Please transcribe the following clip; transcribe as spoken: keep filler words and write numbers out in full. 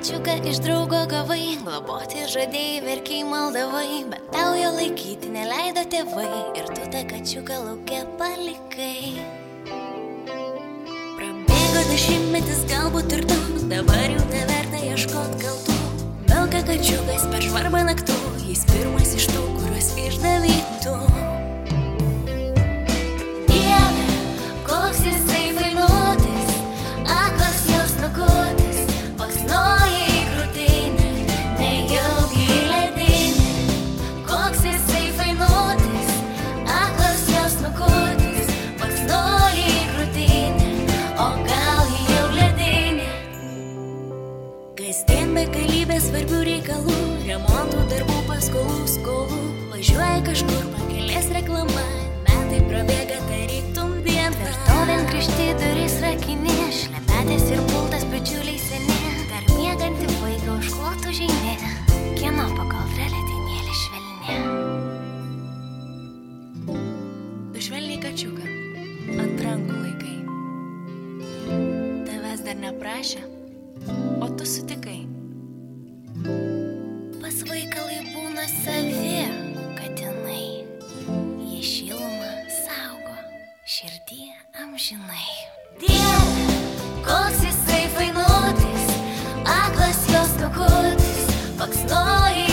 kačiuką iš draugo gavai, globoti žadėjai, verkiai maldavai, bet tau jo laikyti neleido tėvai ir tu tą kačiuką lauke palikai. Prabėgo dešimtmetis galbūt ir daug, dabar jau neverta ieškot kaltų. Velka kačiukas per žvarbą naktų, jis pirmas iš tų, kuriuos išdavei tu. Dieve, koks jisai vainuotis, aklas jos nukutis, baksnoja į krūtinę, nejaugi į ledinę. Koks jisai vainuotis, aklas jos nukutis, baksnoja į krūtinę, o gal jau ledinę. Kasdien begalybės svarbių reikalų, remontų darbų, paskolų, skolų, važiuoja kažkur pakelės reklama, metai prabėga tarytum diena. Tvirtovėn krašty durys rakinė, šlepetės ir pultas bičiuliai seni, dar miegantį vaiką užklotų žemė, kieno pagalvė letinėlė švelnė. Tu švelniai kačiuką ant rankų laikai, tavęs dar neprašė, o tu sutikai. Pas vaikalai būna savi katinai, jie šilumą saugo širdį amžinai. Dieve, koks jisai fainuotis, aklas jos nukutis, baksnoja